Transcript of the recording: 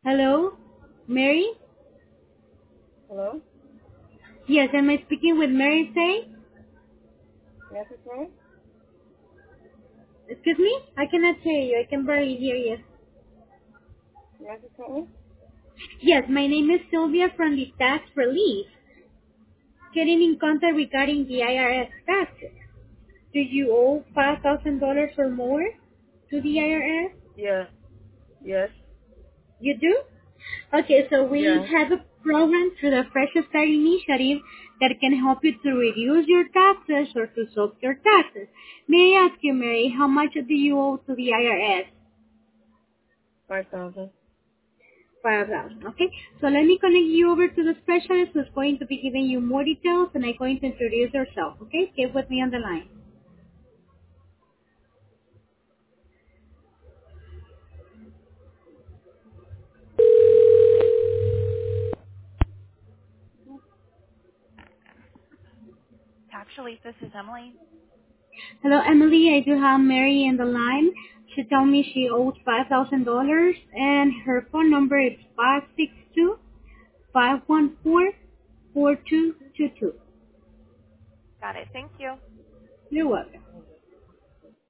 Hello, Mary? Hello? Yes, am I speaking with Mary Say? Yes, it's me? Excuse me? I cannot hear you. I can barely hear you. Yes, it's me? Yes, my name is Sylvia from the Tax Relief. Getting in contact regarding the IRS taxes. Do you owe $5,000 or more to the IRS? Yeah. Yes. You do? Okay, so we Yeah. have a program through the Fresh Start Initiative that can help you to reduce your taxes or to solve your taxes. May I ask you, Mary, how much do you owe to the IRS? 5,000. 5,000. Okay, so let me connect you over to the specialist who's going to be giving you more details, and I'm going to introduce herself. Okay, stay with me on the line. Actually, this is Emily. Hello, Emily. I do have Mary in the line. She told me she owes $5,000, and her phone number is 562-514-4222. Got it. Thank you. You're welcome.